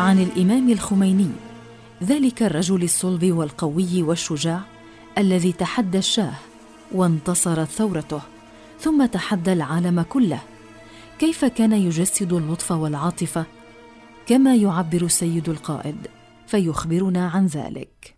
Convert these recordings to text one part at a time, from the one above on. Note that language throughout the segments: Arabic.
عن الإمام الخميني، ذلك الرجل الصلب والقوي والشجاع الذي تحدى الشاه وانتصرت ثورته، ثم تحدى العالم كله. كيف كان يجسد اللطف والعاطفة كما يعبر السيد القائد، فيخبرنا عن ذلك.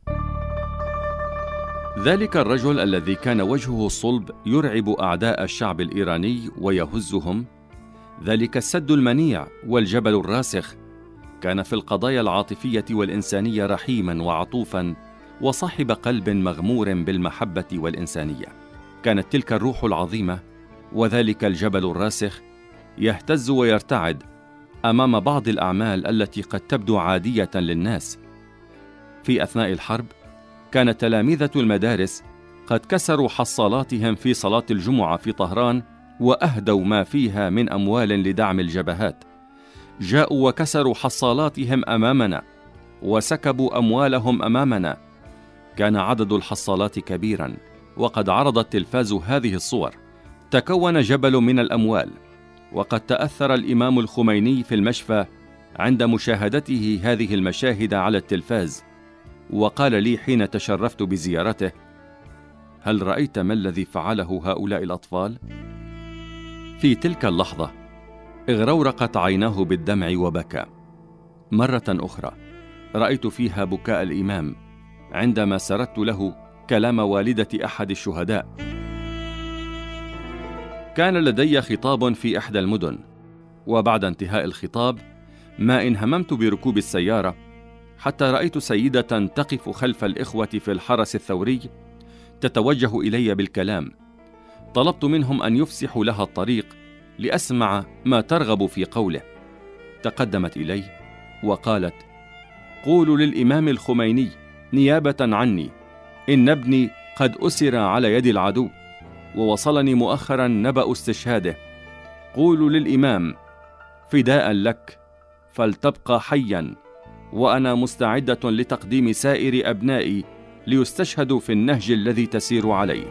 ذلك الرجل الذي كان وجهه الصلب يرعب أعداء الشعب الإيراني ويهزهم، ذلك السد المنيع والجبل الراسخ، كان في القضايا العاطفية والإنسانية رحيما وعطوفا وصاحب قلب مغمور بالمحبة والإنسانية. كانت تلك الروح العظيمة وذلك الجبل الراسخ يهتز ويرتعد أمام بعض الأعمال التي قد تبدو عادية للناس. في أثناء الحرب كان تلاميذة المدارس قد كسروا حصالاتهم في صلاة الجمعة في طهران وأهدوا ما فيها من أموال لدعم الجبهات. جاءوا وكسروا حصالاتهم أمامنا وسكبوا أموالهم أمامنا. كان عدد الحصالات كبيرا، وقد عرض التلفاز هذه الصور. تكون جبل من الأموال، وقد تأثر الإمام الخميني في المشفى عند مشاهدته هذه المشاهد على التلفاز، وقال لي حين تشرفت بزيارته: هل رأيت ما الذي فعله هؤلاء الأطفال؟ في تلك اللحظة اغرورقت عيناه بالدمع وبكى. مرة أخرى رأيت فيها بكاء الإمام عندما سردت له كلام والدة أحد الشهداء. كان لدي خطاب في إحدى المدن، وبعد انتهاء الخطاب ما إن هممت بركوب السيارة حتى رأيت سيدة تقف خلف الإخوة في الحرس الثوري تتوجه إلي بالكلام. طلبت منهم أن يفسحوا لها الطريق لأسمع ما ترغب في قوله. تقدمت إلي وقالت: قولوا للإمام الخميني نيابة عني إن ابني قد أسر على يد العدو، ووصلني مؤخرا نبأ استشهاده. قولوا للإمام فداء لك فلتبقى حيا، وأنا مستعدة لتقديم سائر أبنائي ليستشهدوا في النهج الذي تسير عليه.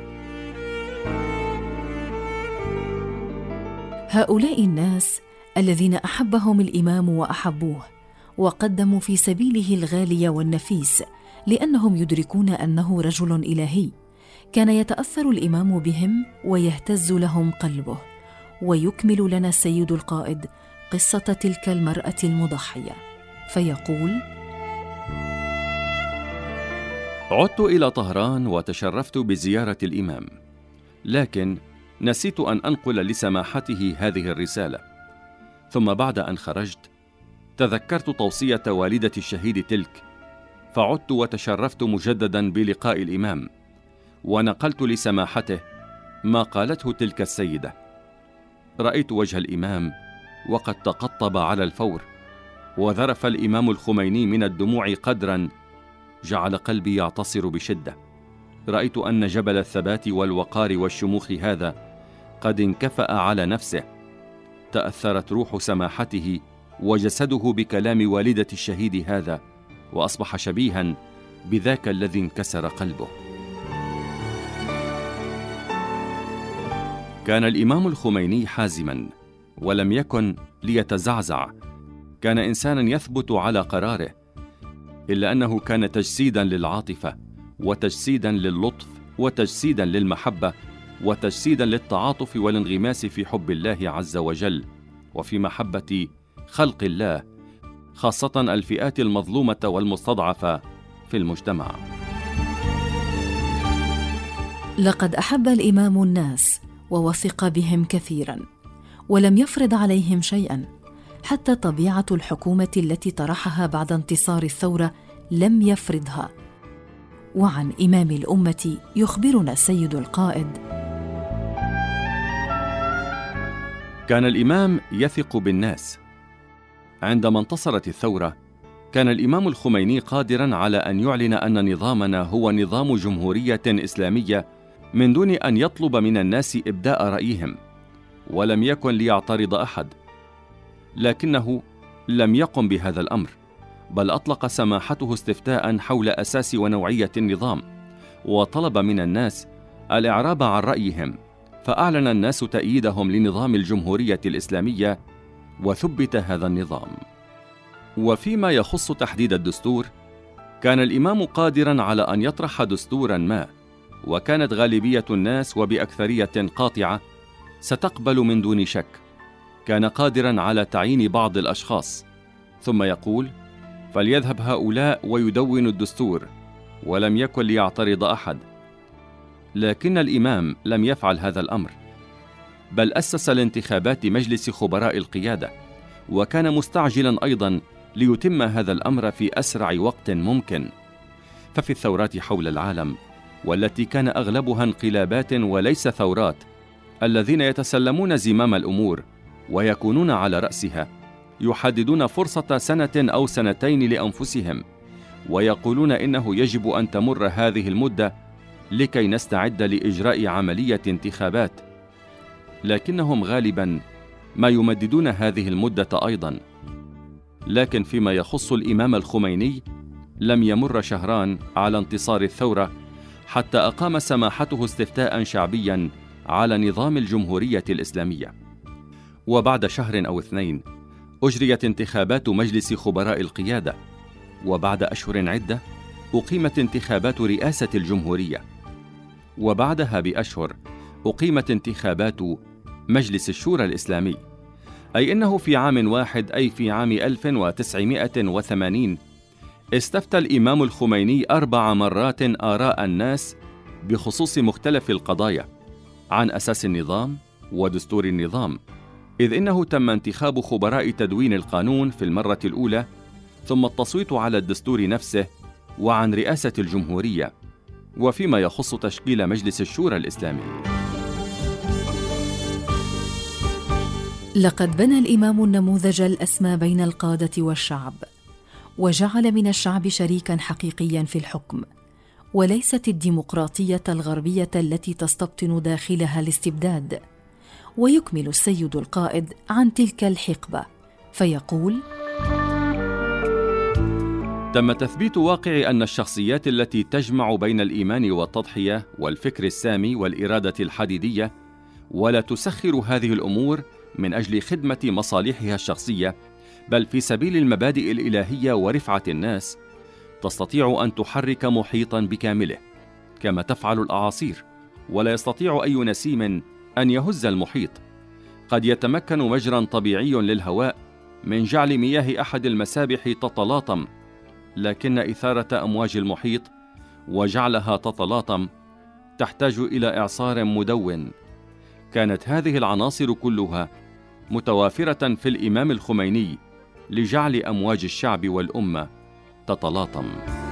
هؤلاء الناس الذين أحبهم الإمام وأحبوه وقدموا في سبيله الغالي والنفيس لأنهم يدركون أنه رجل إلهي، كان يتأثر الإمام بهم ويهتز لهم قلبه. ويكمل لنا السيد القائد قصة تلك المرأة المضحية فيقول: عدت إلى طهران وتشرفت بزيارة الإمام، لكن نسيت أن أنقل لسماحته هذه الرسالة. ثم بعد أن خرجت تذكرت توصية والدة الشهيد تلك، فعدت وتشرفت مجددا بلقاء الإمام، ونقلت لسماحته ما قالته تلك السيدة. رأيت وجه الإمام وقد تقطب على الفور، وذرف الإمام الخميني من الدموع قدرا جعل قلبي يعتصر بشدة. رأيت أن جبل الثبات والوقار والشموخ هذا قد انكفأ على نفسه. تأثرت روح سماحته وجسده بكلام والدة الشهيد هذا، وأصبح شبيها بذاك الذي انكسر قلبه. كان الإمام الخميني حازما ولم يكن ليتزعزع، كان إنسانا يثبت على قراره، إلا أنه كان تجسيدا للعاطفة وتجسيدا للطف وتجسيدا للمحبة وتجسيدا للتعاطف والانغماس في حب الله عز وجل وفي محبة خلق الله، خاصة الفئات المظلومة والمستضعفة في المجتمع. لقد أحب الإمام الناس ووثق بهم كثيرا، ولم يفرض عليهم شيئا، حتى طبيعة الحكومة التي طرحها بعد انتصار الثورة لم يفرضها. وعن إمام الأمة يخبرنا السيد القائد: كان الإمام يثق بالناس. عندما انتصرت الثورة كان الإمام الخميني قادرا على أن يعلن أن نظامنا هو نظام جمهورية إسلامية من دون أن يطلب من الناس إبداء رأيهم، ولم يكن ليعترض أحد. لكنه لم يقم بهذا الأمر، بل أطلق سماحته استفتاء حول أساس ونوعية النظام، وطلب من الناس الإعراب عن رأيهم، فأعلن الناس تأييدهم لنظام الجمهورية الإسلامية، وثبت هذا النظام. وفيما يخص تحديد الدستور، كان الإمام قادراً على أن يطرح دستوراً ما، وكانت غالبية الناس وبأكثرية قاطعة ستقبل من دون شك. كان قادراً على تعيين بعض الأشخاص، ثم يقول: فليذهب هؤلاء ويدونوا الدستور، ولم يكن ليعترض أحد. لكن الإمام لم يفعل هذا الأمر، بل أسس لانتخابات مجلس خبراء القيادة، وكان مستعجلاً أيضاً ليتم هذا الأمر في أسرع وقت ممكن. ففي الثورات حول العالم، والتي كان أغلبها انقلابات وليس ثورات، الذين يتسلمون زمام الأمور ويكونون على رأسها يحددون فرصة سنة أو سنتين لأنفسهم، ويقولون إنه يجب أن تمر هذه المدة لكي نستعد لإجراء عملية انتخابات، لكنهم غالباً ما يمددون هذه المدة أيضاً. لكن فيما يخص الإمام الخميني، لم يمر شهران على انتصار الثورة حتى أقام سماحته استفتاء شعبيا على نظام الجمهورية الإسلامية، وبعد شهر أو 2 أجريت انتخابات مجلس خبراء القيادة، وبعد أشهر عدة أقيمت انتخابات رئاسة الجمهورية، وبعدها بأشهر أقيمت انتخابات مجلس الشورى الإسلامي. أي أنه في عام واحد، أي في عام 1980، استفتى الإمام الخميني 4 مرات آراء الناس بخصوص مختلف القضايا عن أساس النظام ودستور النظام، إذ إنه تم انتخاب خبراء تدوين القانون في المرة الأولى، ثم التصويت على الدستور نفسه وعن رئاسة الجمهورية، وفيما يخص تشكيل مجلس الشورى الإسلامي. لقد بنى الإمام النموذج الأسمى بين القادة والشعب، وجعل من الشعب شريكاً حقيقياً في الحكم، وليست الديمقراطية الغربية التي تستبطن داخلها الاستبداد. ويكمل السيد القائد عن تلك الحقبة فيقول: تم تثبيت واقع أن الشخصيات التي تجمع بين الإيمان والتضحية والفكر السامي والإرادة الحديدية، ولا تسخر هذه الأمور من أجل خدمة مصالحها الشخصية، بل في سبيل المبادئ الإلهية ورفعة الناس، تستطيع أن تحرك محيطاً بكامله كما تفعل الأعاصير، ولا يستطيع أي نسيم أن يهز المحيط. قد يتمكن مجرى طبيعي للهواء من جعل مياه أحد المسابح تتلاطم، لكن إثارة أمواج المحيط وجعلها تتلاطم تحتاج إلى إعصار مدون. كانت هذه العناصر كلها متوافرة في الإمام الخميني لجعل أمواج الشعب والأمة تتلاطم.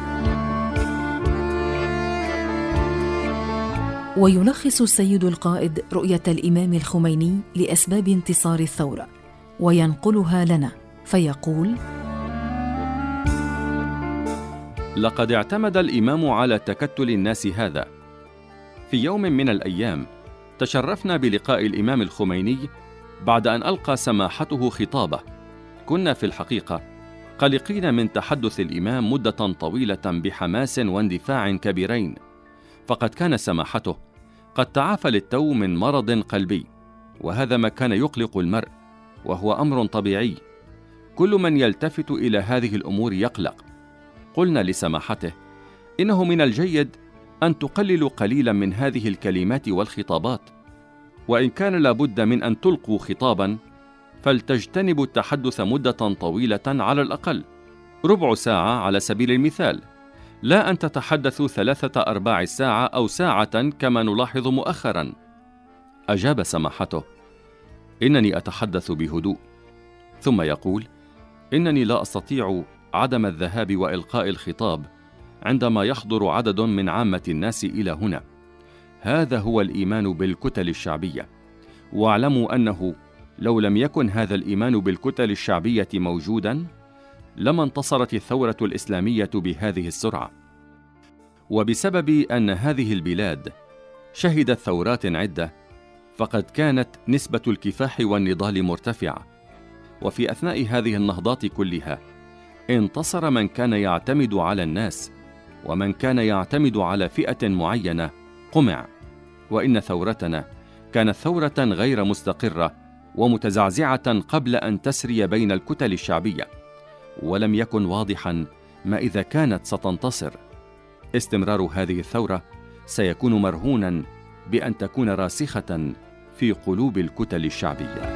ويلخص السيد القائد رؤية الإمام الخميني لأسباب انتصار الثورة وينقلها لنا فيقول: لقد اعتمد الإمام على تكتل الناس هذا. في يوم من الأيام تشرفنا بلقاء الإمام الخميني بعد أن ألقى سماحته خطابه. كنا في الحقيقة قلقين من تحدث الإمام مدة طويلة بحماس واندفاع كبيرين، فقد كان سماحته قد تعافى للتو من مرض قلبي، وهذا ما كان يقلق المرء، وهو أمر طبيعي. كل من يلتفت إلى هذه الأمور يقلق. قلنا لسماحته: إنه من الجيد أن تقللوا قليلا من هذه الكلمات والخطابات، وإن كان لابد من أن تلقوا خطابا فلتجتنبوا التحدث مدة طويلة، على الأقل ربع ساعة على سبيل المثال، لا أن تتحدثوا 3/4 ساعة أو ساعة كما نلاحظ مؤخرا. أجاب سماحته: إنني أتحدث بهدوء. ثم يقول: إنني لا أستطيع عدم الذهاب وإلقاء الخطاب عندما يحضر عدد من عامة الناس إلى هنا. هذا هو الإيمان بالكتل الشعبية، واعلموا أنه لو لم يكن هذا الإيمان بالكتل الشعبية موجودا لما انتصرت الثورة الإسلامية بهذه السرعة. وبسبب أن هذه البلاد شهدت ثورات عدة، فقد كانت نسبة الكفاح والنضال مرتفعة، وفي أثناء هذه النهضات كلها انتصر من كان يعتمد على الناس، ومن كان يعتمد على فئة معينة قمع. وإن ثورتنا كانت ثورة غير مستقرة ومتزعزعة قبل أن تسري بين الكتل الشعبية، ولم يكن واضحا ما إذا كانت ستنتصر. استمرار هذه الثورة سيكون مرهونا بأن تكون راسخة في قلوب الكتل الشعبية.